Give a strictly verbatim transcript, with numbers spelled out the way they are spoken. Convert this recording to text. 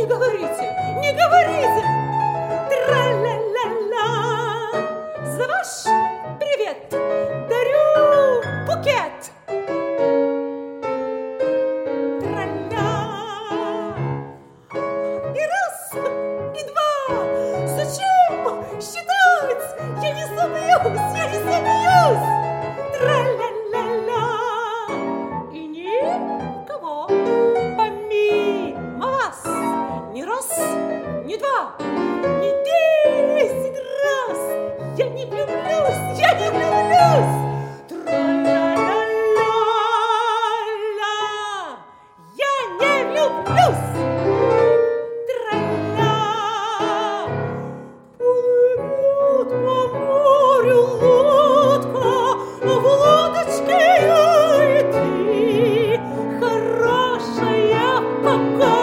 Не говорите, не говорите! Тра-ля-ля-ля! За ваш привет дарю букет! Тра-ля! И раз, и два! Зачем считать? Я не собьюсь, я не собьюсь! Тра-ля-ля-ля! И никого помимо вас ни раз, ни два, ни десять раз я не влюблюсь, я не влюблюсь! Тра-ля-ля-ля-ля! Я не влюблюсь! Тра-ля! Плывет по морю лодка, в лодочке я и ты, хорошая пока.